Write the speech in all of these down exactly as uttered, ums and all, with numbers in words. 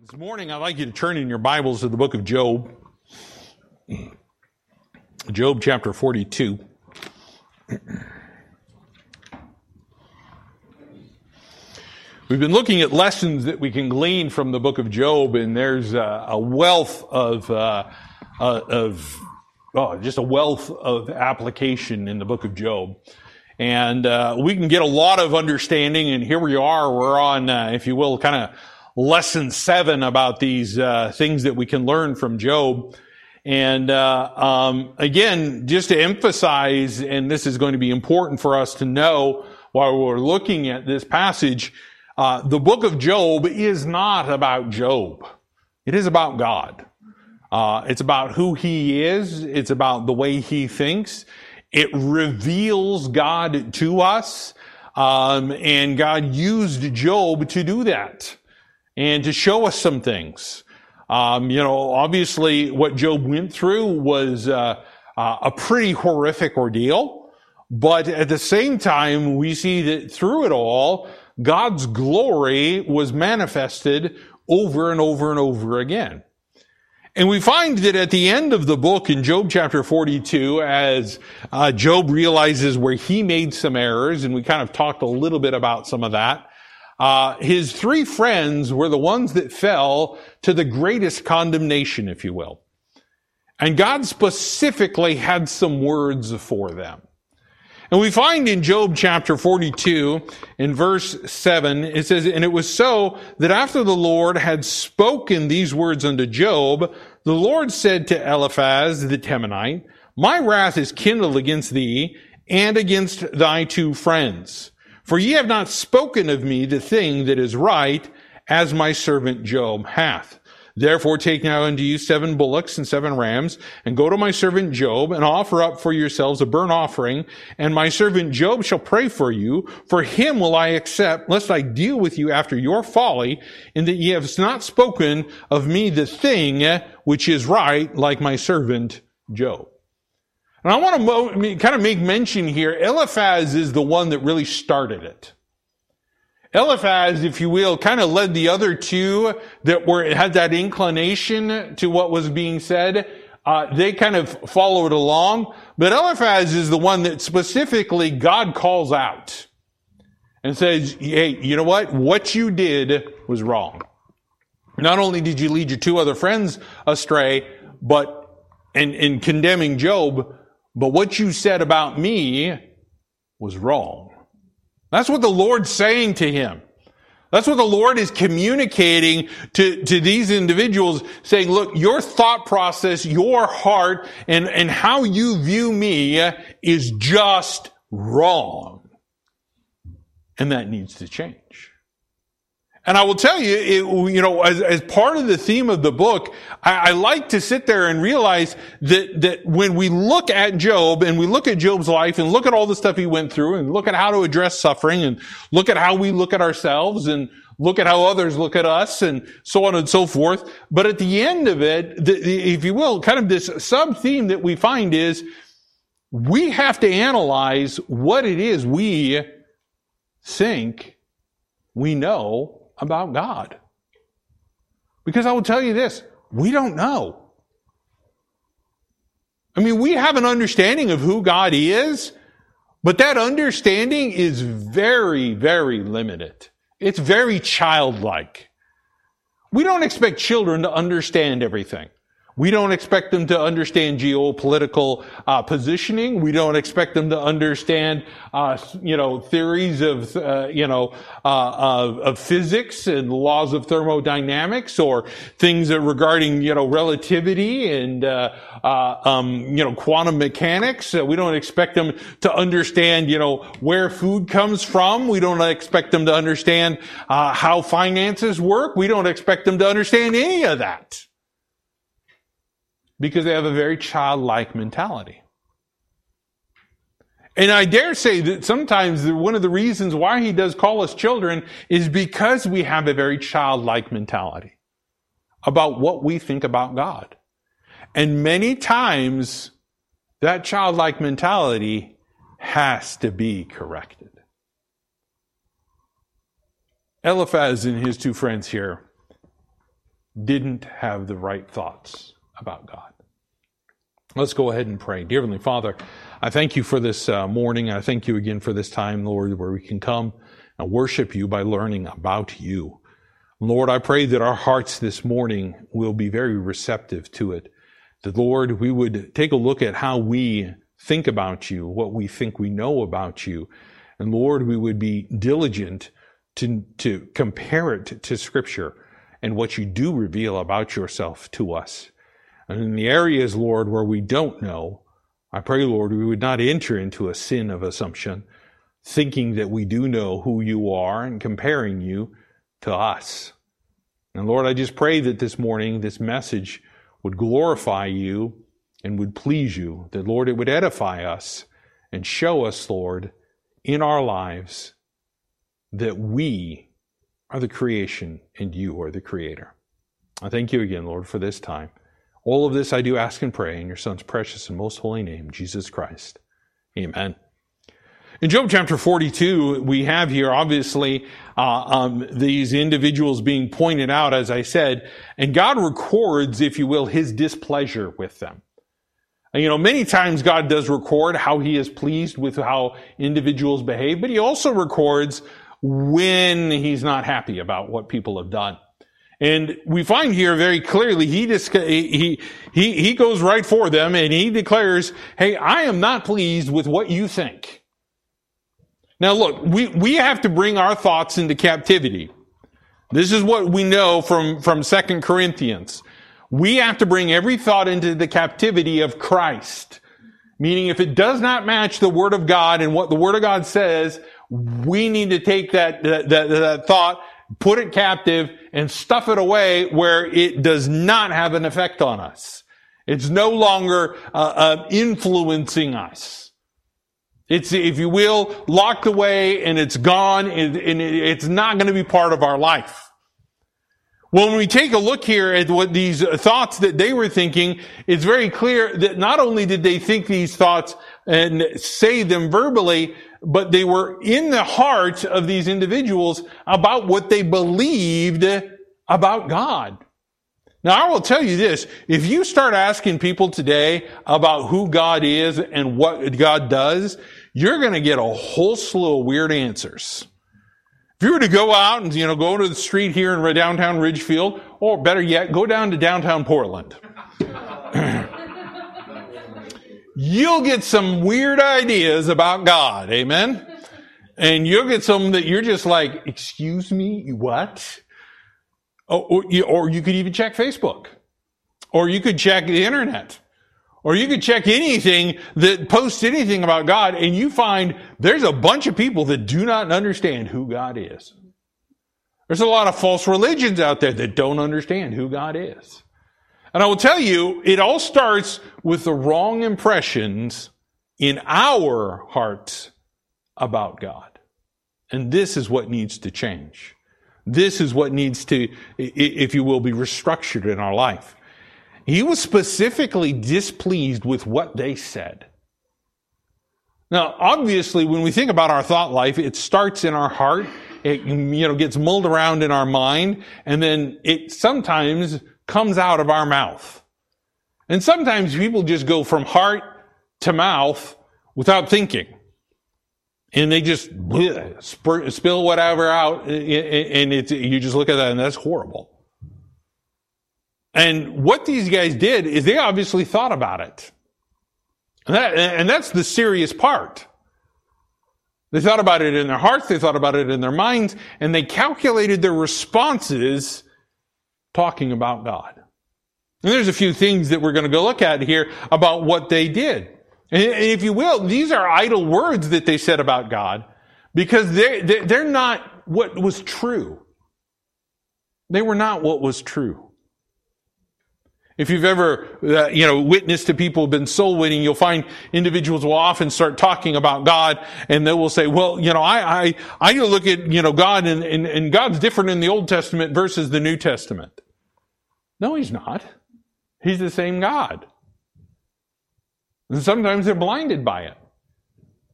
This morning, I'd like you to turn in your Bibles to the book of Job. Job chapter forty-two. We've been looking at lessons that we can glean from the book of Job, and there's a, a wealth of, uh, uh, of oh, just a wealth of application in the book of Job. And uh, we can get a lot of understanding, and here we are. We're on, uh, if you will, kind of lesson seven about these uh, things that we can learn from Job. And uh, um, again, just to emphasize, and this is going to be important for us to know while we're looking at this passage, uh, the book of Job is not about Job. It is about God. Uh, it's about who he is. It's about the way he thinks. It reveals God to us. Um, and God used Job to do that and to show us some things. Um, you know, obviously what Job went through was uh, uh, a pretty horrific ordeal. But at the same time, we see that through it all, God's glory was manifested over and over and over again. And we find that at the end of the book in Job chapter forty-two, as uh, Job realizes where he made some errors, and we kind of talked a little bit about some of that, uh, his three friends were the ones that fell to the greatest condemnation, if you will. And God specifically had some words for them. And we find in Job chapter forty-two, in verse seven, it says, "And it was so that after the Lord had spoken these words unto Job, the Lord said to Eliphaz the Temanite, My wrath is kindled against thee and against thy two friends. For ye have not spoken of me the thing that is right, as my servant Job hath. Therefore take now unto you seven bullocks and seven rams, and go to my servant Job, and offer up for yourselves a burnt offering, and my servant Job shall pray for you. For him will I accept, lest I deal with you after your folly, in that ye have not spoken of me the thing which is right, like my servant Job." And I want to mo- kind of make mention here, Eliphaz is the one that really started it. Eliphaz, if you will, kind of led the other two that were had that inclination to what was being said. Uh, they kind of followed along. But Eliphaz is the one that specifically God calls out and says, hey, you know what? What you did was wrong. Not only did you lead your two other friends astray, but in, in condemning Job, but what you said about me was wrong. That's what the Lord's saying to him. That's what the Lord is communicating to, to these individuals, saying, look, your thought process, your heart, and, and how you view me is just wrong. And that needs to change. And I will tell you, it, you know, as, as part of the theme of the book, I, I like to sit there and realize that, that when we look at Job and we look at Job's life and look at all the stuff he went through and look at how to address suffering and look at how we look at ourselves and look at how others look at us and so on and so forth. But at the end of it, the, the, if you will, kind of this sub-theme that we find is we have to analyze what it is we think we know about God. Because I will tell you this, we don't know. I mean, we have an understanding of who God is, but that understanding is very, very limited. It's very childlike. We don't expect children to understand everything. We don't expect them to understand geopolitical uh, positioning. We don't expect them to understand, uh, you know, theories of, uh, you know, uh, of, of physics and laws of thermodynamics, or things that regarding, you know, relativity and, uh, uh, um, you know, quantum mechanics. Uh, we don't expect them to understand, you know, where food comes from. We don't expect them to understand uh, how finances work. We don't expect them to understand any of that, because they have a very childlike mentality. And I dare say that sometimes one of the reasons why he does call us children is because we have a very childlike mentality about what we think about God. And many times that childlike mentality has to be corrected. Eliphaz and his two friends here didn't have the right thoughts about God. Let's go ahead and pray. Dear Heavenly Father, I thank you for this uh, morning. I thank you again for this time, Lord, where we can come and worship you by learning about you. Lord, I pray that our hearts this morning will be very receptive to it. That, Lord, we would take a look at how we think about you, what we think we know about you. And Lord, we would be diligent to, to compare it to Scripture and what you do reveal about yourself to us. And in the areas, Lord, where we don't know, I pray, Lord, we would not enter into a sin of assumption, thinking that we do know who you are and comparing you to us. And Lord, I just pray that this morning, this message would glorify you and would please you, that, Lord, it would edify us and show us, Lord, in our lives that we are the creation and you are the creator. I thank you again, Lord, for this time. All of this I do ask and pray in your Son's precious and most holy name, Jesus Christ. Amen. In Job chapter forty-two, we have here, obviously, uh, um, these individuals being pointed out, as I said, and God records, if you will, his displeasure with them. And, you know, many times God does record how he is pleased with how individuals behave, but he also records when he's not happy about what people have done. And we find here very clearly, he, dis- he, he, he goes right for them and he declares, hey, I am not pleased with what you think. Now look, we, we have to bring our thoughts into captivity. This is what we know from, from Second Corinthians. We have to bring every thought into the captivity of Christ. Meaning if it does not match the Word of God and what the Word of God says, we need to take that, that, that, that thought, put it captive, and stuff it away where it does not have an effect on us. It's no longer uh, uh, influencing us. It's, if you will, locked away and it's gone and, and it's not going to be part of our life. When we take a look here at what these thoughts that they were thinking, it's very clear that not only did they think these thoughts and say them verbally, but they were in the heart of these individuals about what they believed about God. Now, I will tell you this. If you start asking people today about who God is and what God does, you're going to get a whole slew of weird answers. If you were to go out and, you know, go to the street here in downtown Ridgefield, or better yet, go down to downtown Portland, you'll get some weird ideas about God. Amen? And you'll get some that you're just like, excuse me, what? Or, or you could even check Facebook. Or you could check the internet. Or you could check anything that posts anything about God, and you find there's a bunch of people that do not understand who God is. There's a lot of false religions out there that don't understand who God is. And I will tell you, it all starts with the wrong impressions in our hearts about God. And this is what needs to change. This is what needs to, if you will, be restructured in our life. He was specifically displeased with what they said. Now, obviously, when we think about our thought life, it starts in our heart. It, you know, gets mulled around in our mind, and then it sometimes comes out of our mouth. And sometimes people just go from heart to mouth without thinking. And they just bleh, spur, spill whatever out, and it's, you just look at that and that's horrible. And what these guys did is they obviously thought about it. And, that, and that's the serious part. They thought about it in their hearts, they thought about it in their minds, and they calculated their responses talking about God. And there's a few things that we're going to go look at here about what they did. And if you will, these are idle words that they said about God because they, they're not what was true. They were not what was true. If you've ever, uh, you know, witnessed to people who've been soul winning, you'll find individuals will often start talking about God, and they will say, well, you know, I, I, I look at, you know, God, and, and, and God's different in the Old Testament versus the New Testament. No, He's not. He's the same God. And sometimes they're blinded by it.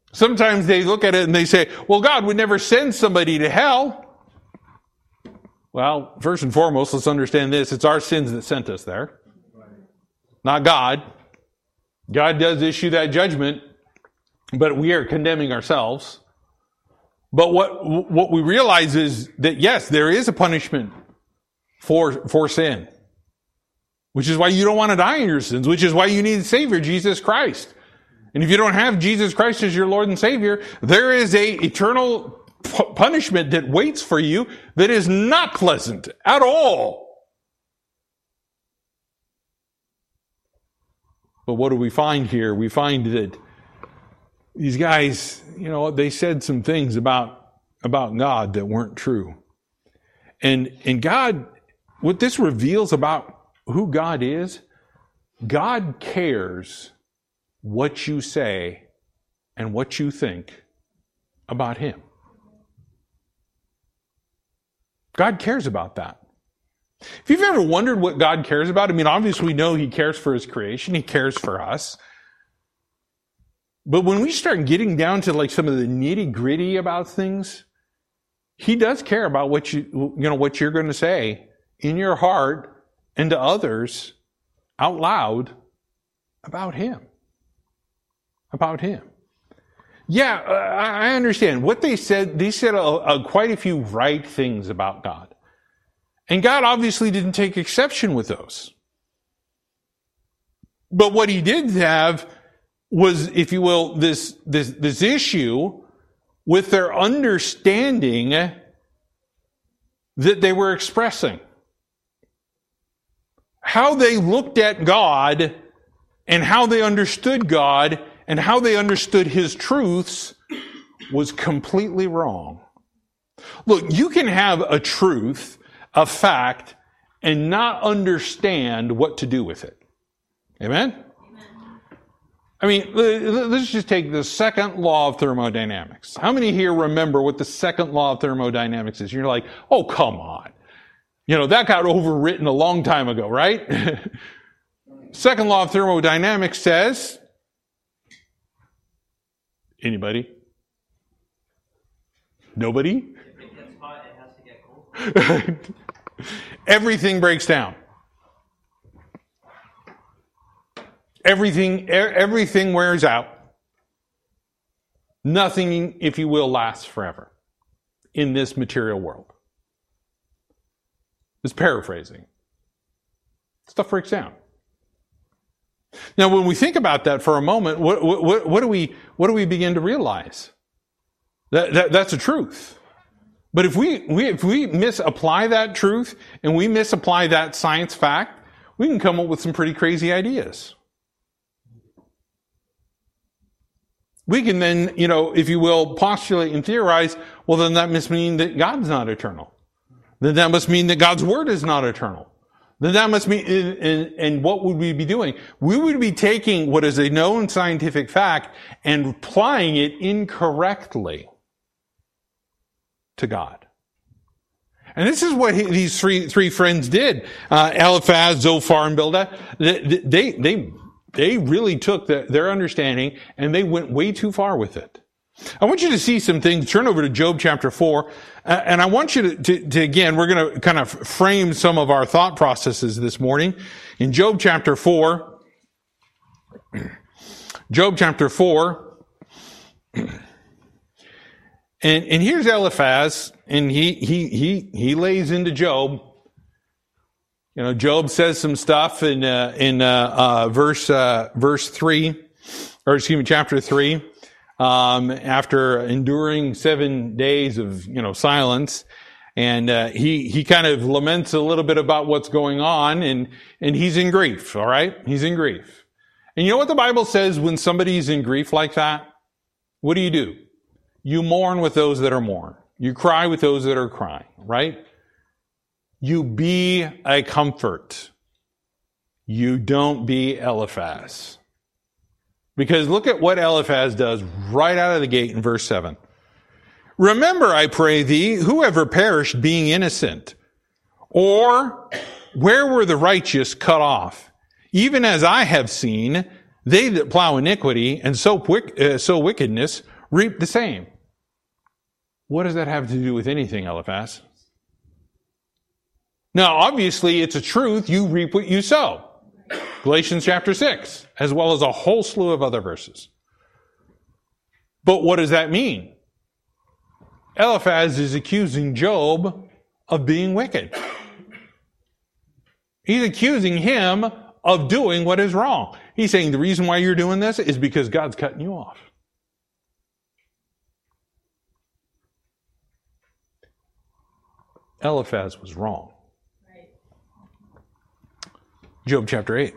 Sometimes they look at it and they say, well, God would never send somebody to hell. Well, first and foremost, let's understand this. It's our sins that sent us there, not God. God does issue that judgment, but we are condemning ourselves. But what what we realize is that, yes, there is a punishment for, for sin, which is why you don't want to die in your sins, which is why you need a Savior, Jesus Christ. And if you don't have Jesus Christ as your Lord and Savior, there is a eternal p- punishment that waits for you that is not pleasant at all. But what do we find here? We find that these guys, you know, they said some things about, about God that weren't true. And, and God, what this reveals about who God is, God cares what you say and what you think about Him. God cares about that. If you've ever wondered what God cares about, I mean, obviously we know He cares for His creation. He cares for us. But when we start getting down to like some of the nitty gritty about things, He does care about what you, you know, what you're going to say in your heart and to others out loud about Him. About Him. Yeah, I understand. What they said, they said a, a, quite a few right things about God. And God obviously didn't take exception with those. But what He did have was, if you will, this, this, this issue with their understanding that they were expressing. How they looked at God and how they understood God and how they understood His truths was completely wrong. Look, you can have a truth, a fact, and not understand what to do with it. Amen? I mean, let's just take the second law of thermodynamics. How many here remember what the second law of thermodynamics is? You're like, oh, come on. You know, that got overwritten a long time ago, right? Second law of thermodynamics says, anybody? Nobody? If it gets hot, it has to get cold. Everything breaks down. Everything, everything wears out. Nothing, if you will, lasts forever in this material world. It's paraphrasing. Stuff breaks down. Now, when we think about that for a moment, what, what, what do we, what do we begin to realize? That, that that's a truth. But if we, we, if we misapply that truth and we misapply that science fact, we can come up with some pretty crazy ideas. We can then, you know, if you will, postulate and theorize, well, then that must mean that God's not eternal. Then that must mean that God's Word is not eternal. Then that must mean, and, and, and what would we be doing? We would be taking what is a known scientific fact and applying it incorrectly to God. And this is what he, these three three friends did. Uh, Eliphaz, Zophar, and Bildad. They, they, they They really took the, their understanding and they went way too far with it. I want you to see some things. Turn over to Job chapter four. Uh, and I want you to, to, to again, we're going to kind of frame some of our thought processes this morning. In Job chapter four, Job chapter four, and, and here's Eliphaz, and he, he, he, he lays into Job. You know, Job says some stuff in uh, in uh, uh, verse uh, verse three, or excuse me, chapter three. Um, after enduring seven days of you know silence, and uh, he he kind of laments a little bit about what's going on, and and he's in grief. All right, he's in grief. And you know what the Bible says when somebody's in grief like that? What do you do? You mourn with those that are mourning. You cry with those that are crying. Right? You be a comfort. You don't be Eliphaz. Because look at what Eliphaz does right out of the gate in verse seven. Remember, I pray thee, whoever perished being innocent, or where were the righteous cut off? Even as I have seen, they that plow iniquity and sow, uh, sow wickedness reap the same. What does that have to do with anything, Eliphaz? Now, obviously, it's a truth. You reap what you sow. Galatians chapter six, as well as a whole slew of other verses. But what does that mean? Eliphaz is accusing Job of being wicked. He's accusing him of doing what is wrong. He's saying the reason why you're doing this is because God's cutting you off. Eliphaz was wrong. Right. Job chapter eight.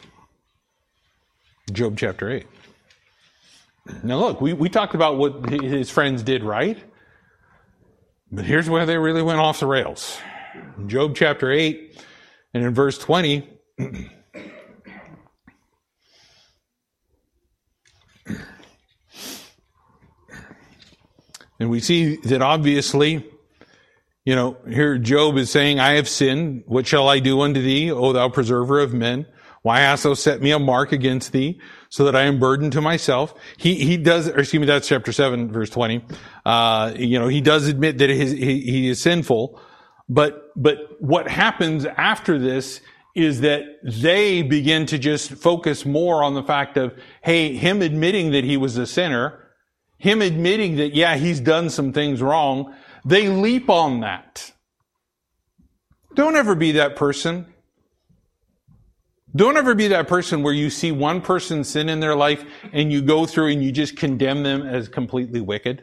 Job chapter eight. Now look, we, we talked about what his friends did right. But here's where they really went off the rails. In Job chapter eight, and in verse twenty, and we see that obviously, you know, here Job is saying, I have sinned. What shall I do unto thee, O thou preserver of men? Why hast thou set me a mark against thee, so that I am burdened to myself? He, he does, or excuse me, that's chapter seven, verse twenty. Uh, you know, he does admit that his, he, he is sinful, but, but what happens after this is that they begin to just focus more on the fact of, hey, him admitting that he was a sinner, him admitting that, yeah, he's done some things wrong. They leap on that. Don't ever be that person. Don't ever be that person where you see one person sin in their life and you go through and you just condemn them as completely wicked.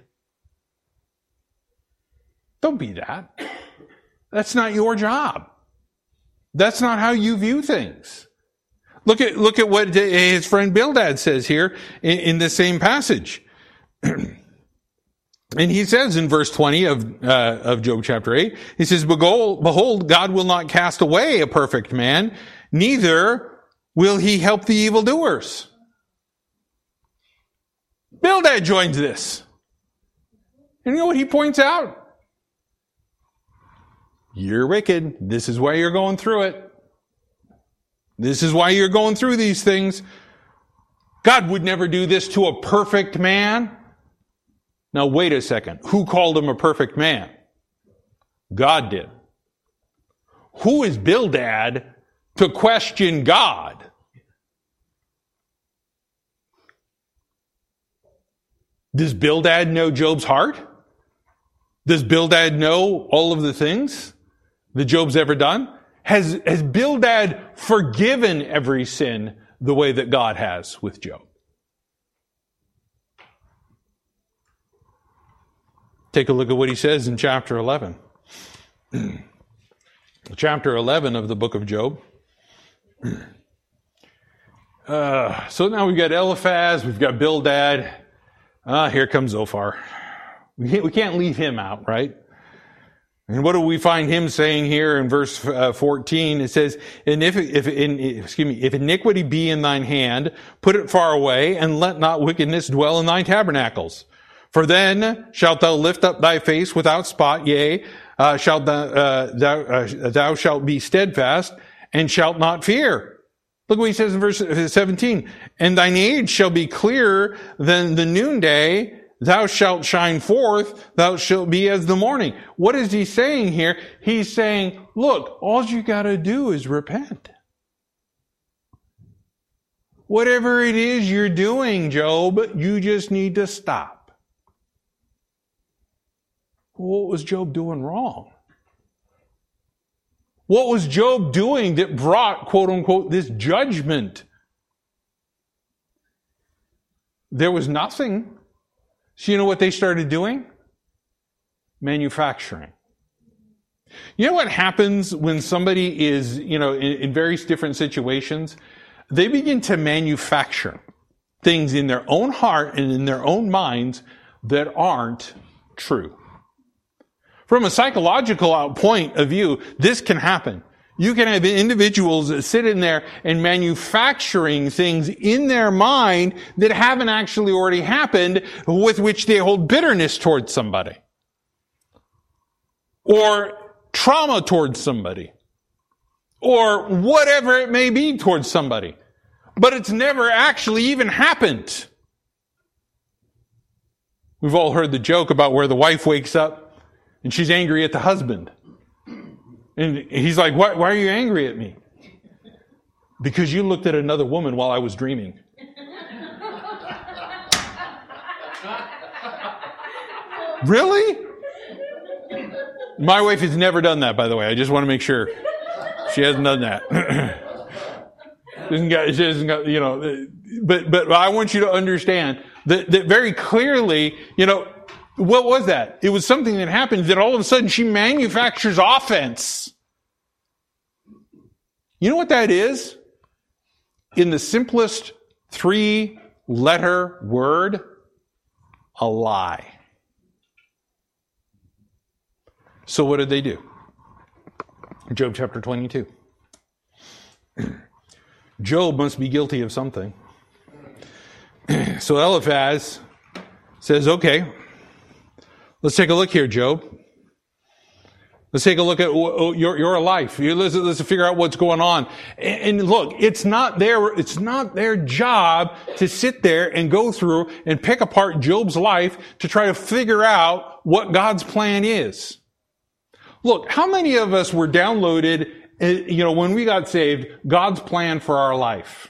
Don't be that. That's not your job. That's not how you view things. Look at, look at what his friend Bildad says here in, in the same passage. And he says in verse twenty of, uh, of Job chapter eight, he says, Behold, God will not cast away a perfect man, neither will he help the evildoers. Bildad joins this. And you know what he points out? You're wicked. This is why you're going through it. This is why you're going through these things. God would never do this to a perfect man. Now wait a second. Who called him a perfect man? God did. Who is Bildad to question God? Does Bildad know Job's heart? Does Bildad know all of the things that Job's ever done? Has, has Bildad forgiven every sin the way that God has with Job? Take a look at what he says in chapter eleven. Chapter eleven of the book of Job. Uh, so now we've got Eliphaz, we've got Bildad. Ah, here comes Zophar. We can't, we can't leave him out, right? And what do we find him saying here in verse uh, fourteen? It says, "And if if in, excuse me, if iniquity be in thine hand, put it far away, and let not wickedness dwell in thy tabernacles. For then shalt thou lift up thy face without spot, yea, uh, shalt thou, uh, thou, uh, thou shalt be steadfast, and shalt not fear." Look what he says in verse seventeen. "And thine age shall be clearer than the noonday. Thou shalt shine forth. Thou shalt be as the morning." What is he saying here? He's saying, look, all you got to do is repent. Whatever it is you're doing, Job, you just need to stop. What was Job doing wrong? What was Job doing that brought, quote unquote, this judgment? There was nothing. So you know what they started doing? Manufacturing. You know what happens when somebody is, you know, in, in various different situations? They begin to manufacture things in their own heart and in their own minds that aren't true. From a psychological point of view, this can happen. You can have individuals that sit in there and manufacturing things in their mind that haven't actually already happened, with which they hold bitterness towards somebody. Or trauma towards somebody. Or whatever it may be towards somebody. But it's never actually even happened. We've all heard the joke about where the wife wakes up and she's angry at the husband. And he's like, why, why are you angry at me? Because you looked at another woman while I was dreaming. Really? My wife has never done that, by the way. I just want to make sure. She hasn't done that. Doesn't got, she doesn't got, you know, but, but I want you to understand that, that very clearly, you know, what was that? It was something that happened that all of a sudden she manufactures offense. You know what that is? In the simplest three-letter word, a lie. So what did they do? Job chapter twenty-two. Job must be guilty of something. So Eliphaz says, okay, let's take a look here, Job. Let's take a look at your, your life. Let's, let's figure out what's going on. And, and look, it's not their, it's not their job to sit there and go through and pick apart Job's life to try to figure out what God's plan is. Look, how many of us were downloaded, you know, when we got saved, God's plan for our life?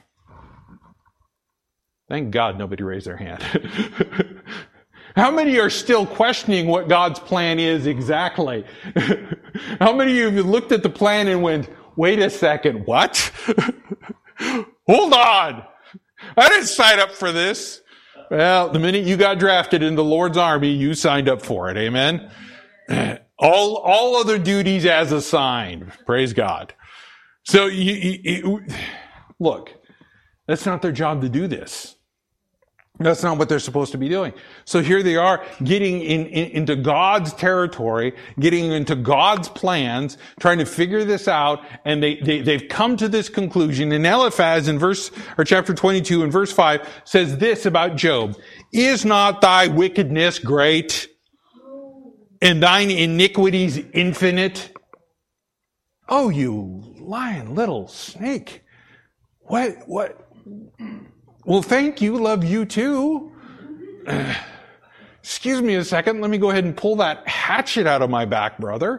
Thank God nobody raised their hand. How many are still questioning what God's plan is exactly? How many of you looked at the plan and went, wait a second, what? Hold on. I didn't sign up for this. Well, the minute you got drafted in the Lord's army, you signed up for it. Amen. All, all other duties as assigned. Praise God. So you, you, you, look, that's not their job to do this. That's not what they're supposed to be doing. So here they are getting in, in, into God's territory, getting into God's plans, trying to figure this out, and they, they, they've come to this conclusion. And Eliphaz in verse, or chapter twenty-two and verse five says this about Job. Is not thy wickedness great? And thine iniquities infinite? Oh, you lying little snake. What, what? Well, thank you. Love you too. Uh, excuse me a second. Let me go ahead and pull that hatchet out of my back, brother.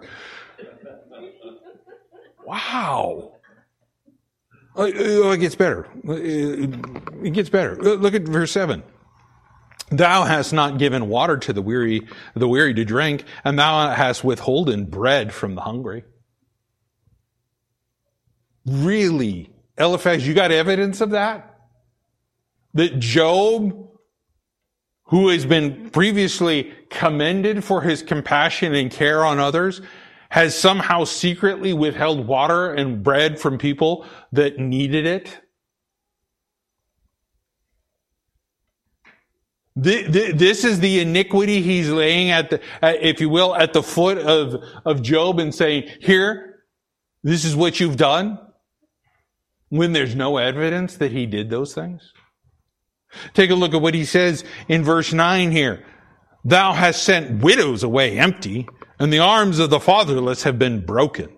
Wow. Uh, it gets better. It gets better. Look at verse seven. Thou hast not given water to the weary, the weary to drink, and thou hast withholden bread from the hungry. Really? Eliphaz, you got evidence of that? That Job, who has been previously commended for his compassion and care on others, has somehow secretly withheld water and bread from people that needed it? This is the iniquity he's laying at the, if you will, at the foot of, of Job and saying, here, this is what you've done, when there's no evidence that he did those things. Take a look at what he says in verse nine here. Thou hast sent widows away empty, and the arms of the fatherless have been broken.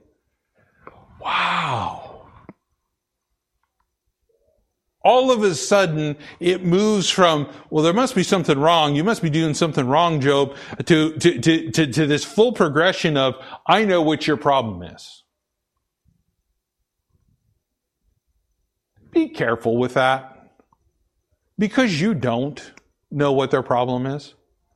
Wow. All of a sudden, it moves from, well, there must be something wrong. You must be doing something wrong, Job, to, to, to, to, to this full progression of, I know what your problem is. Be careful with that. Because you don't know what their problem is.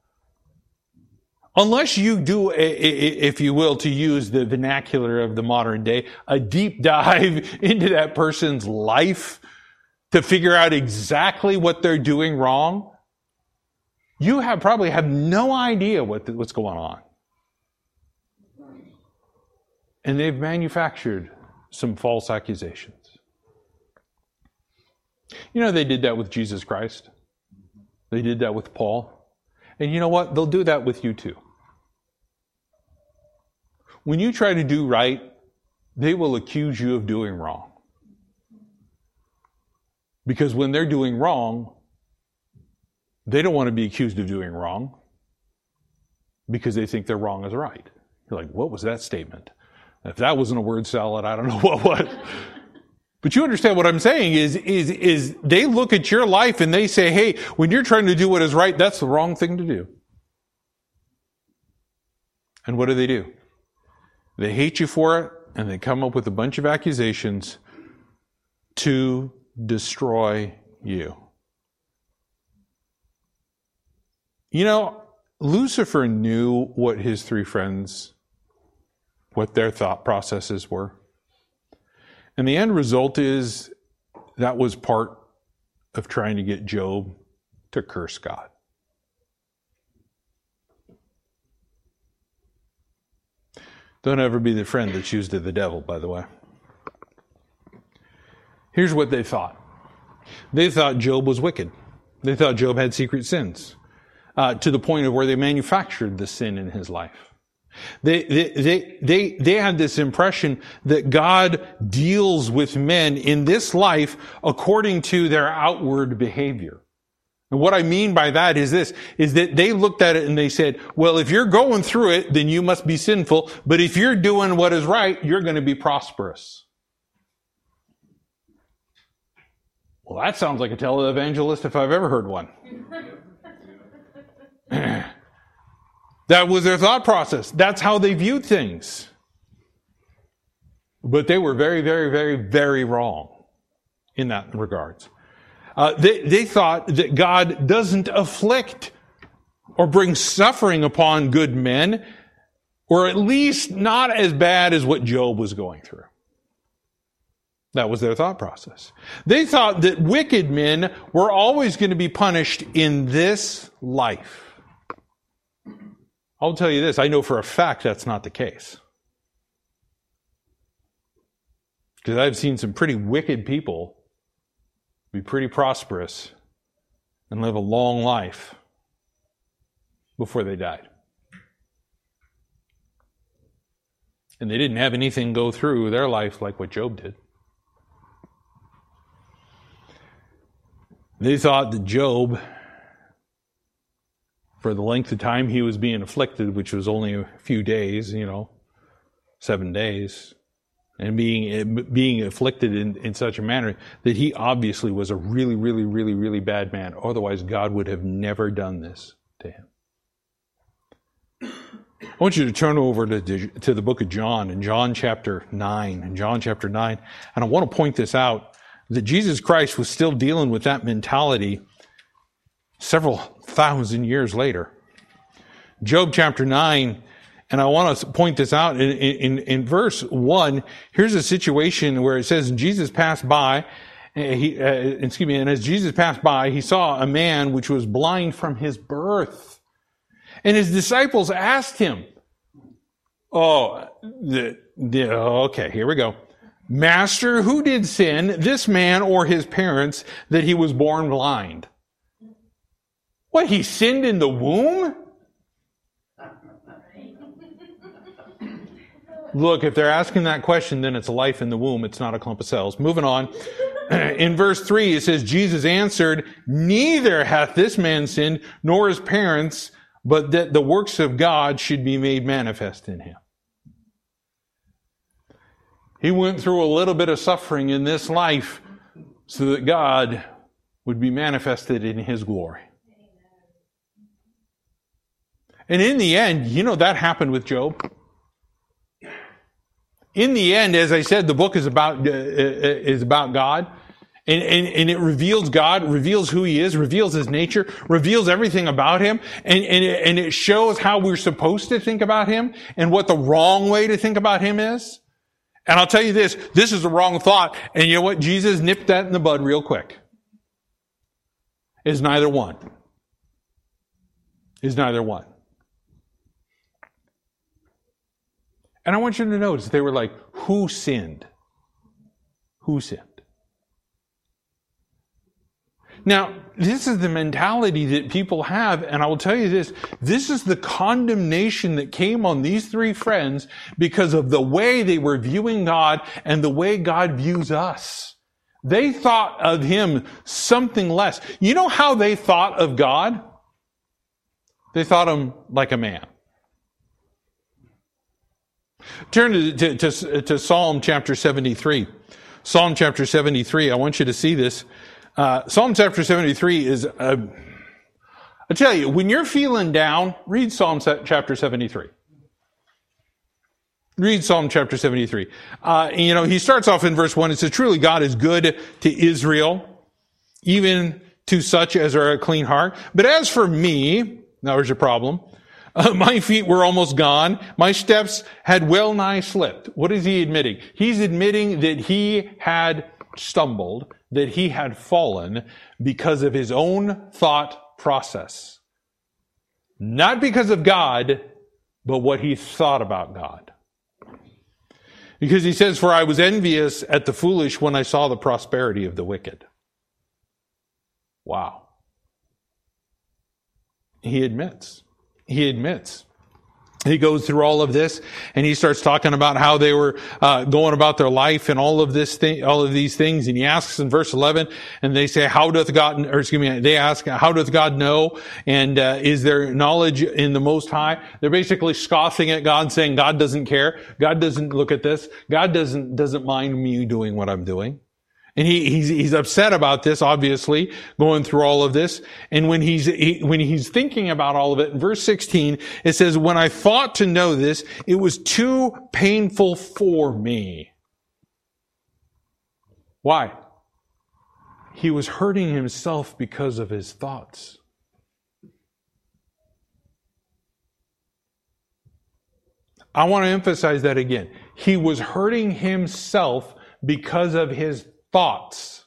Unless you do, a, a, if you will, to use the vernacular of the modern day, a deep dive into that person's life to figure out exactly what they're doing wrong, you have probably have no idea what the, what's going on. And they've manufactured some false accusations. You know, they did that with Jesus Christ. They did that with Paul. And you know what? They'll do that with you too. When you try to do right, they will accuse you of doing wrong. Because when they're doing wrong, they don't want to be accused of doing wrong because they think their wrong is right. You're like, what was that statement? If that wasn't a word salad, I don't know what was. But you understand what I'm saying is, is, is they look at your life and they say, hey, when you're trying to do what is right, that's the wrong thing to do. And what do they do? They hate you for it. and they come up with a bunch of accusations to destroy you. You know, Lucifer knew what his three friends, what their thought processes were. And the end result is that was part of trying to get Job to curse God. Don't ever be the friend that's used to the devil, by the way. Here's what they thought. They thought Job was wicked. They thought Job had secret sins, uh, to the point of where they manufactured the sin in his life. They, they, they, they, they had this impression that God deals with men in this life according to their outward behavior. And what I mean by that is this, is that they looked at it and they said, well, if you're going through it, then you must be sinful. But if you're doing what is right, you're going to be prosperous. Well, that sounds like a televangelist if I've ever heard one. That was their thought process. That's how they viewed things. But they were very, very, very, very wrong in that regards. Uh, they, they thought that God doesn't afflict or bring suffering upon good men, or at least not as bad as what Job was going through. That was their thought process. They thought that wicked men were always going to be punished in this life. I'll tell you this, I know for a fact that's not the case. Because I've seen some pretty wicked people be pretty prosperous and live a long life before they died. And they didn't have anything go through their life like what Job did. They thought that Job, for the length of time he was being afflicted, which was only a few days, you know, seven days, and being being afflicted in, in such a manner that he obviously was a really, really, really, really bad man. Otherwise, God would have never done this to him. I want you to turn over to, to the book of John, in John chapter nine, in John chapter nine, and I want to point this out, that Jesus Christ was still dealing with that mentality several thousand years later. Job chapter nine, and I want to point this out in, in, in verse one. Here's a situation where it says, Jesus passed by, he, uh, excuse me, and as Jesus passed by, he saw a man which was blind from his birth. And his disciples asked him, oh, the, the, okay, here we go. Master, who did sin, this man or his parents, that he was born blind? What, he sinned in the womb? Look, if they're asking that question, then it's life in the womb. It's not a clump of cells. Moving on. In verse three, it says, Jesus answered, neither hath this man sinned, nor his parents, but that the works of God should be made manifest in him. He went through a little bit of suffering in this life so that God would be manifested in his glory. And in the end, you know, that happened with Job. In the end, as I said, the book is about, uh, is about God. And, and, and it reveals God, reveals who he is, reveals his nature, reveals everything about him. And, and, it, and it shows how we're supposed to think about him and what the wrong way to think about him is. And I'll tell you this, this is the wrong thought. And you know what? Jesus nipped that in the bud real quick. Is neither one. Is neither one. And I want you to notice, they were like, who sinned? Who sinned? Now, this is the mentality that people have, and I will tell you this, this is the condemnation that came on these three friends because of the way they were viewing God and the way God views us. They thought of him something less. You know how they thought of God? They thought him like a man. Turn to, to, to, to Psalm chapter seventy-three. Psalm chapter seventy-three, I want you to see this. Uh, Psalm chapter seventy-three is, uh, I tell you, when you're feeling down, read Psalm chapter seventy-three. Read Psalm chapter seventy-three. Uh, and, you know, he starts off in verse one. It says, truly God is good to Israel, even to such as are a clean heart. But as for me, now there's your problem. Uh, my feet were almost gone. My steps had well nigh slipped. What is he admitting? He's admitting that he had stumbled, that he had fallen because of his own thought process. Not because of God, but what he thought about God. Because he says, for I was envious at the foolish when I saw the prosperity of the wicked. Wow. He admits. He admits. He goes through all of this and he starts talking about how they were uh, going about their life and all of this thing, all of these things. And he asks in verse eleven, and they say, "How doth God?" Or excuse me, they ask, "How doth God know? And uh, is there knowledge in the Most High?" They're basically scoffing at God, saying God doesn't care. God doesn't look at this. God doesn't doesn't mind me doing what I'm doing. And he, he's, he's upset about this, obviously, going through all of this. And when he's, he, when he's thinking about all of it, in verse sixteen, it says, when I thought to know this, it was too painful for me. Why? He was hurting himself because of his thoughts. I want to emphasize that again. He was hurting himself because of his thoughts.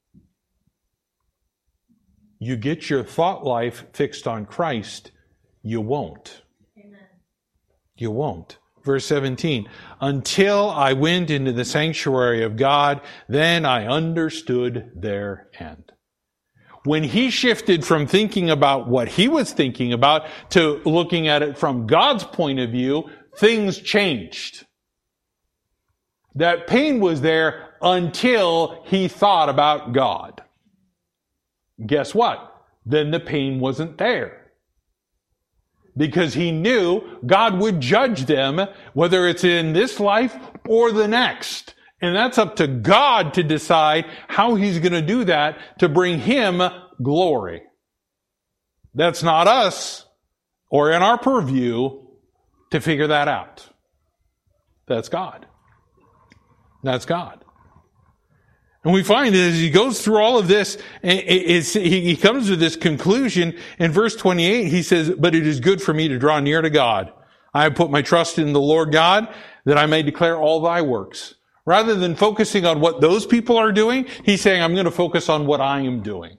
You get your thought life fixed on Christ, you won't. Amen. You won't. Verse seventeen, until I went into the sanctuary of God, then I understood their end. When he shifted from thinking about what he was thinking about to looking at it from God's point of view, things changed. That pain was there until he thought about God. Guess what? Then the pain wasn't there. Because he knew God would judge them, whether it's in this life or the next. And that's up to God to decide how he's going to do that to bring him glory. That's not us or in our purview to figure that out. That's God. That's God. And we find that as he goes through all of this, he comes to this conclusion. In verse twenty-eight, he says, but it is good for me to draw near to God. I have put my trust in the Lord God, that I may declare all thy works. Rather than focusing on what those people are doing, he's saying, I'm going to focus on what I am doing.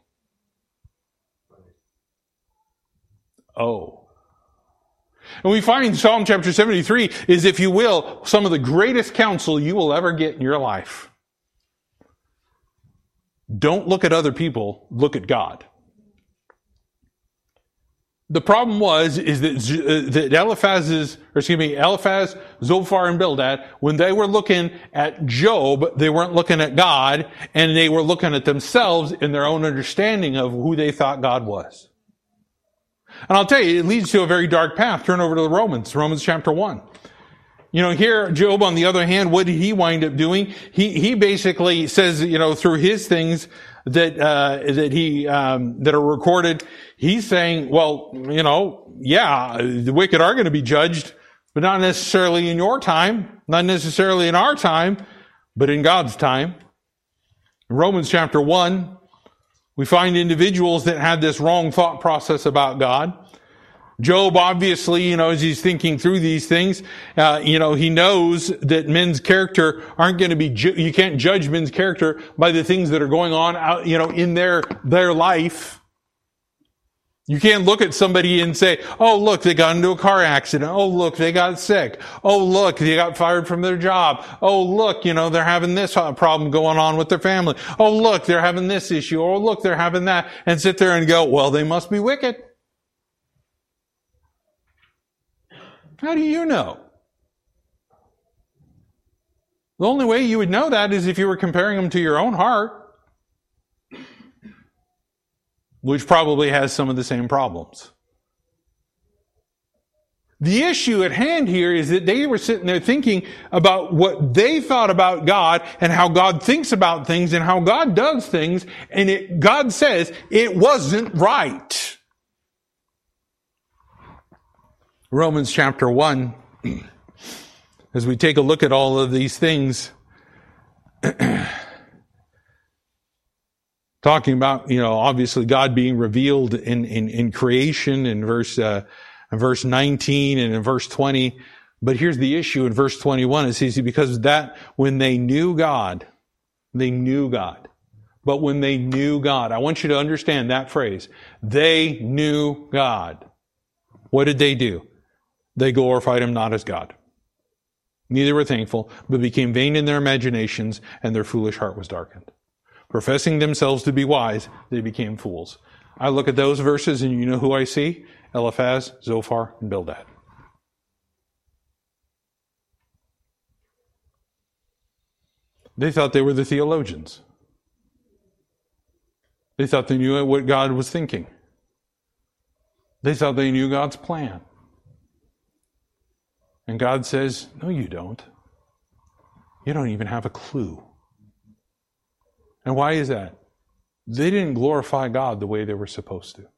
Oh. And we find Psalm chapter seventy-three is, if you will, some of the greatest counsel you will ever get in your life. Don't look at other people, look at God. The problem was, is that, uh, that Eliphaz's, or excuse me, Eliphaz, Zophar, and Bildad, when they were looking at Job, they weren't looking at God, and they were looking at themselves in their own understanding of who they thought God was. And I'll tell you, it leads to a very dark path. Turn over to the Romans, Romans chapter one. You know, here, Job, on the other hand, what did he wind up doing? He, he basically says, you know, through his things that, uh, that he, um, that are recorded, he's saying, well, you know, yeah, the wicked are going to be judged, but not necessarily in your time, not necessarily in our time, but in God's time. In Romans chapter one, we find individuals that had this wrong thought process about God. Job, obviously, you know, as he's thinking through these things, uh, you know, he knows that men's character aren't going to be, ju- you can't judge men's character by the things that are going on out, you know, in their, their life. You can't look at somebody and say, oh, look, they got into a car accident. Oh, look, they got sick. Oh, look, they got fired from their job. Oh, look, you know, they're having this problem going on with their family. Oh, look, they're having this issue. Oh, look, they're having that. And sit there and go, well, they must be wicked. How do you know? The only way you would know that is if you were comparing them to your own heart, which probably has some of the same problems. The issue at hand here is that they were sitting there thinking about what they thought about God and how God thinks about things and how God does things, and it, God says it wasn't right. Romans chapter one. as we take a look at all of these things, talking about, you know, obviously God being revealed in, in, in creation in verse, uh, in verse nineteen and in verse twenty. But here's the issue in verse twenty-one. It says, because that when they knew God, they knew God. But when they knew God, I want you to understand that phrase. They knew God. What did they do? They glorified Him not as God. Neither were thankful, but became vain in their imaginations, and their foolish heart was darkened. Professing themselves to be wise, they became fools. I look at those verses, and you know who I see? Eliphaz, Zophar, and Bildad. They thought they were the theologians. They thought they knew what God was thinking. They thought they knew God's plan. And God says, no, you don't. You don't even have a clue. And why is that? They didn't glorify God the way they were supposed to.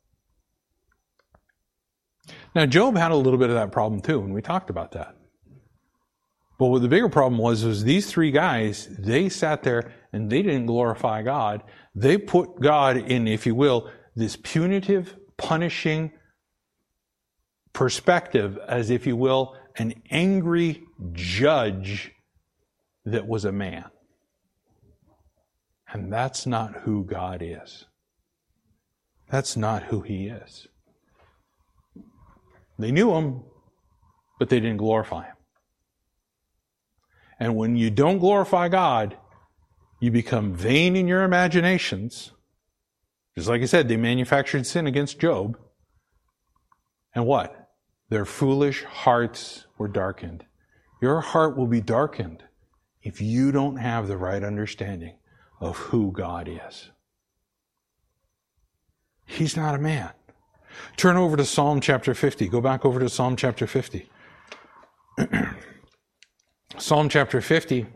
Now, Job had a little bit of that problem too, and we talked about that. But what the bigger problem was, was these three guys, they sat there and they didn't glorify God. They put God in, if you will, this punitive, punishing perspective, as if you will, an angry judge that was a man. And that's not who God is. That's not who He is. They knew Him, but they didn't glorify Him. And when you don't glorify God, you become vain in your imaginations. Just like I said, they manufactured sin against Job. And what? Their foolish hearts were darkened. Your heart will be darkened if you don't have the right understanding of who God is. He's not a man. Turn over to Psalm chapter fifty. Go back over to Psalm chapter fifty. Psalm chapter fifty.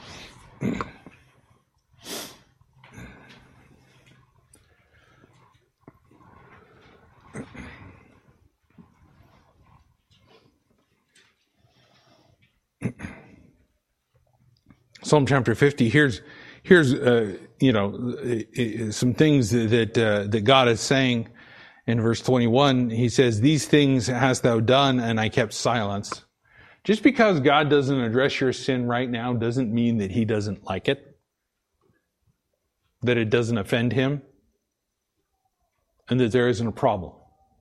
Psalm chapter fifty. Here's here's uh, you know some things that uh, that God is saying in verse twenty-one. He says, "These things hast thou done, and I kept silence." Just because God doesn't address your sin right now doesn't mean that He doesn't like it, that it doesn't offend Him, and that there isn't a problem.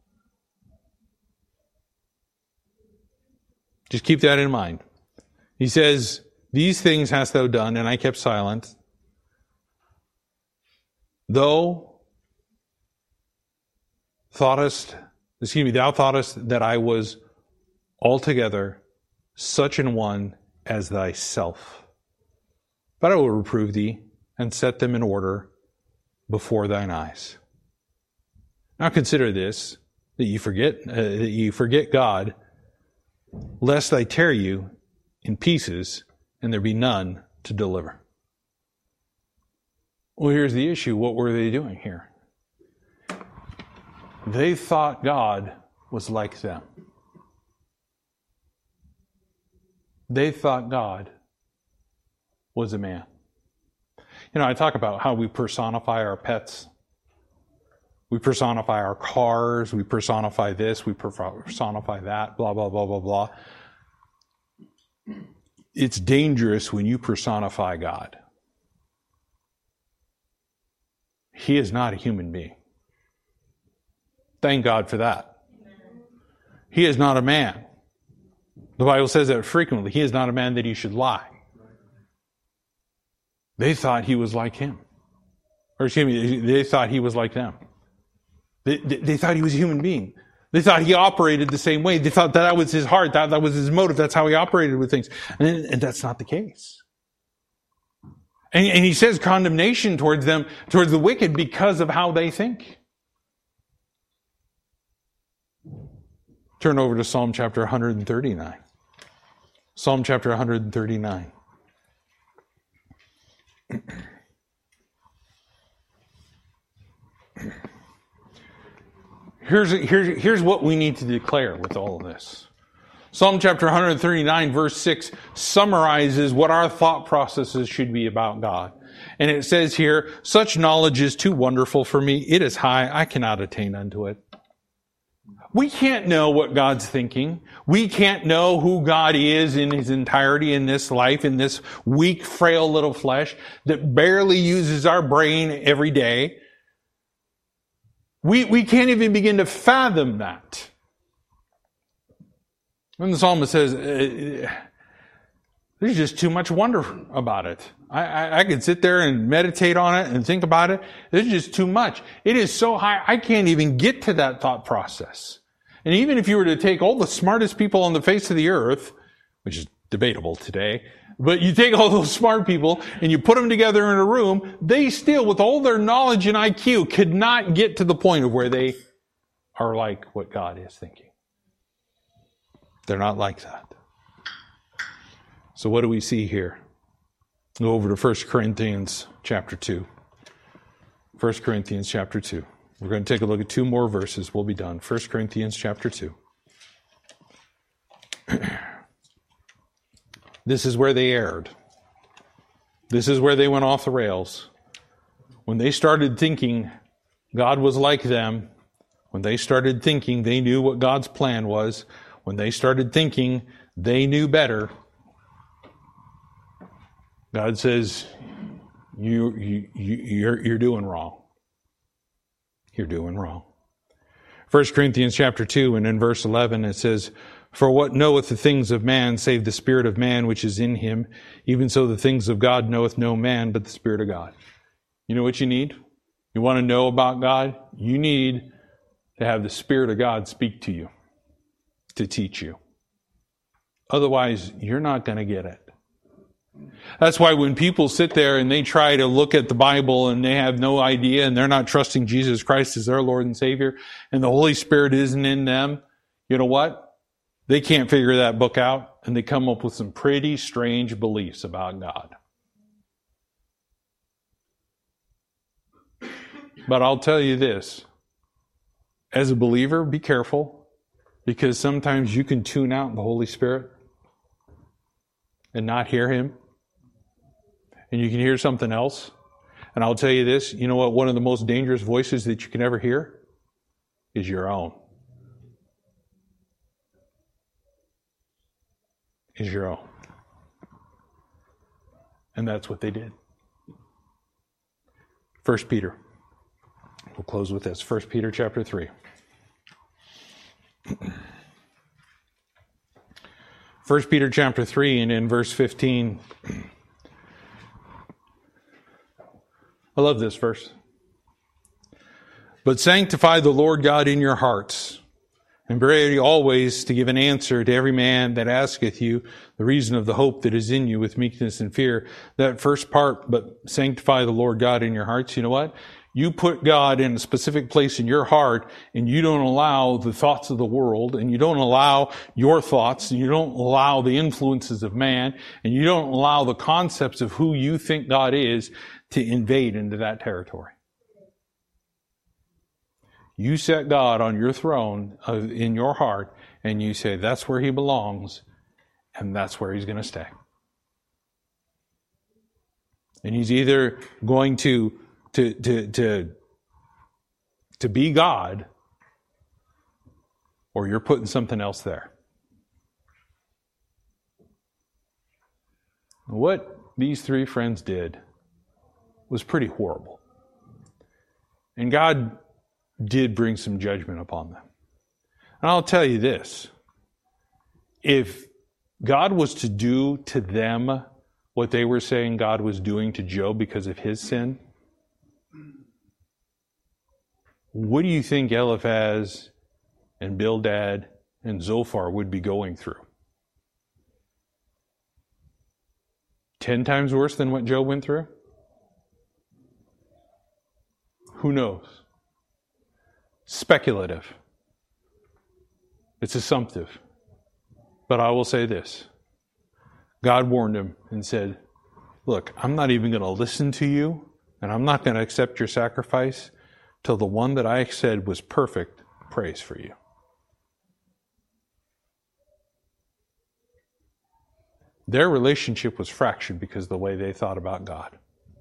Just keep that in mind. He says, "These things hast thou done, and I kept silent. Though thoughtest, excuse me, thou thoughtest that I was altogether such an one as thyself. But I will reprove thee and set them in order before thine eyes." Now consider this, that you forget, uh, that you forget God, lest I tear you in pieces and there be none to deliver. Well, here's the issue. What were they doing here? They thought God was like them. They thought God was a man. You know, I talk about how we personify our pets. We personify our cars. We personify this. We personify that. Blah, blah, blah, blah, blah. It's dangerous when you personify God. He is not a human being. Thank God for that. He is not a man. The Bible says that frequently. He is not a man that he should lie. They thought he was like him. Or excuse me, they thought he was like them. They, they, they thought he was a human being. They thought he operated the same way. They thought that, that was his heart. That, that was his motive. That's how he operated with things. And, and that's not the case. And, and he says condemnation towards them, towards the wicked, because of how they think. Turn over to Psalm chapter one thirty-nine. Psalm chapter one thirty-nine. Here's, here's, here's what we need to declare with all of this. Psalm chapter one thirty-nine verse six summarizes what our thought processes should be about God. And it says here, such knowledge is too wonderful for me. It is high. I cannot attain unto it. We can't know what God's thinking. We can't know who God is in His entirety in this life, in this weak, frail little flesh that barely uses our brain every day. We, we can't even begin to fathom that. When the psalmist says, uh, there's just too much wonder about it. I, I, I could sit there and meditate on it and think about it. There's just too much. It is so high, I can't even get to that thought process. And even if you were to take all the smartest people on the face of the earth, which is debatable today, but you take all those smart people and you put them together in a room, they still, with all their knowledge and I Q, could not get to the point of where they are like what God is thinking. They're not like that. So what do we see here? Go over to First Corinthians chapter two. First Corinthians chapter two. We're going to take a look at two more verses. We'll be done. First Corinthians chapter two. This is where they erred. This is where they went off the rails. When they started thinking God was like them, when they started thinking they knew what God's plan was, when they started thinking they knew better, God says, you, you, you, you're, you're doing wrong. You're doing wrong. First Corinthians chapter two and in verse eleven it says, for what knoweth the things of man, save the spirit of man which is in him? Even so the things of God knoweth no man, but the Spirit of God. You know what you need? You want to know about God? You need to have the Spirit of God speak to you, to teach you. Otherwise, you're not going to get it. That's why when people sit there and they try to look at the Bible and they have no idea and they're not trusting Jesus Christ as their Lord and Savior and the Holy Spirit isn't in them, you know what? They can't figure that book out and they come up with some pretty strange beliefs about God. But I'll tell you this. As a believer, be careful, because sometimes you can tune out the Holy Spirit and not hear Him. And you can hear something else. And I'll tell you this, you know what? One of the most dangerous voices that you can ever hear is your own. Is your own. And that's what they did. First Peter. We'll close with this. First Peter chapter three. First Peter chapter three and in verse fifteen. I love this verse. But sanctify the Lord God in your hearts, and be ready always to give an answer to every man that asketh you the reason of the hope that is in you with meekness and fear. That first part, but sanctify the Lord God in your hearts, you know what? You put God in a specific place in your heart, and you don't allow the thoughts of the world, and you don't allow your thoughts, and you don't allow the influences of man, and you don't allow the concepts of who you think God is to invade into that territory. You set God on your throne of, in your heart, and you say that's where He belongs, and that's where He's going to stay. And He's either going to to to to to be God, or you're putting something else there. What these three friends did was pretty horrible. And God did bring some judgment upon them. And I'll tell you this. If God was to do to them what they were saying God was doing to Job because of his sin, what do you think Eliphaz and Bildad and Zophar would be going through? Ten times worse than what Job went through? Who knows? Speculative. It's assumptive. But I will say this. God warned him and said, look, I'm not even going to listen to you, and I'm not going to accept your sacrifice till the one that I said was perfect prays for you. Their relationship was fractured because of the way they thought about God.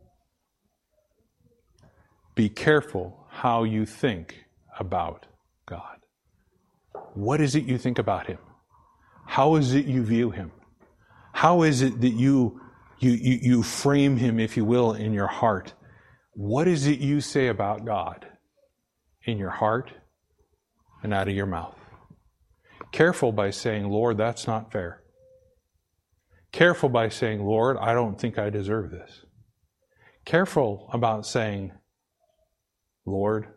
Be careful how you think about God. What is it you think about Him? How is it you view Him? How is it that you, you, you, you frame Him, if you will, in your heart? What is it you say about God in your heart and out of your mouth? Careful by saying, Lord, that's not fair. Careful by saying, Lord, I don't think I deserve this. Careful about saying, Lord,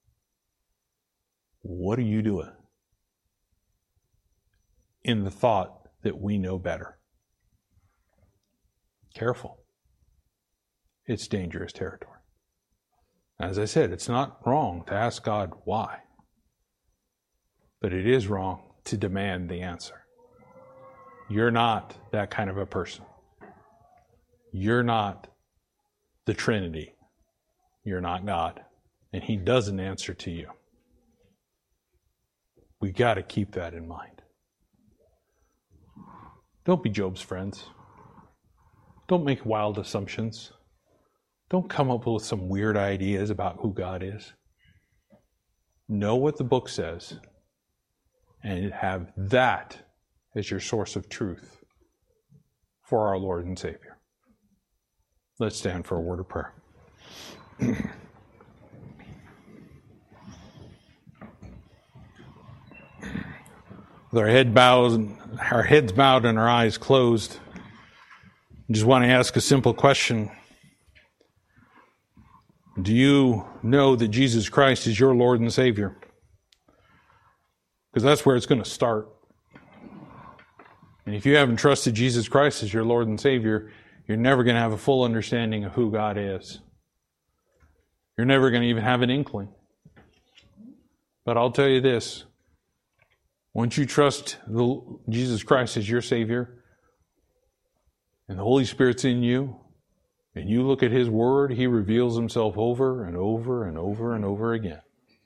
what are you doing? In the thought that we know better. Careful. It's dangerous territory. As I said, it's not wrong to ask God why. But it is wrong to demand the answer. You're not that kind of a person. You're not the Trinity. You're not God. And He doesn't answer to you. We got to keep that in mind. Don't be Job's friends. Don't make wild assumptions. Don't come up with some weird ideas about who God is. Know what the book says and have that as your source of truth for our Lord and Savior. Let's stand for a word of prayer. With our head bows, our heads bowed and our eyes closed, I just want to ask a simple question. Do you know that Jesus Christ is your Lord and Savior? Because that's where it's going to start. And if you haven't trusted Jesus Christ as your Lord and Savior, you're never going to have a full understanding of who God is. You're never going to even have an inkling. But I'll tell you this. Once you trust the, Jesus Christ as your Savior, and the Holy Spirit's in you, and you look at His Word, He reveals Himself over and over and over and over again.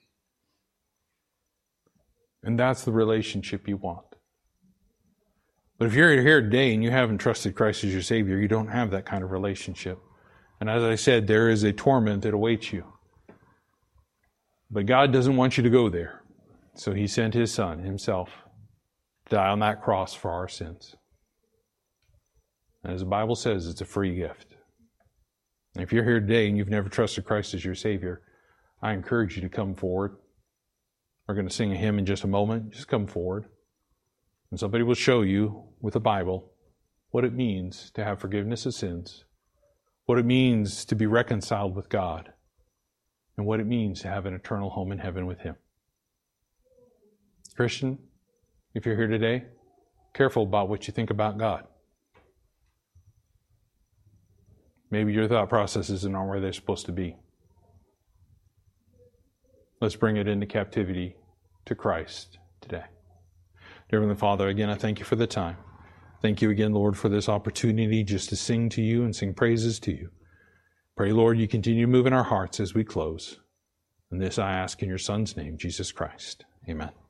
And that's the relationship you want. But if you're here today and you haven't trusted Christ as your Savior, you don't have that kind of relationship. And as I said, there is a torment that awaits you. But God doesn't want you to go there. So He sent His Son, Himself, to die on that cross for our sins. And as the Bible says, it's a free gift. And if you're here today and you've never trusted Christ as your Savior, I encourage you to come forward. We're going to sing a hymn in just a moment. Just come forward. And somebody will show you with the Bible what it means to have forgiveness of sins, what it means to be reconciled with God, and what it means to have an eternal home in heaven with Him. Christian, if you're here today, careful about what you think about God. Maybe your thought processes aren't where they're supposed to be. Let's bring it into captivity to Christ today. Dear Heavenly Father, again, I thank You for the time. Thank You again, Lord, for this opportunity just to sing to You and sing praises to You. Pray, Lord, You continue to move in our hearts as we close. And this I ask in Your Son's name, Jesus Christ. Amen.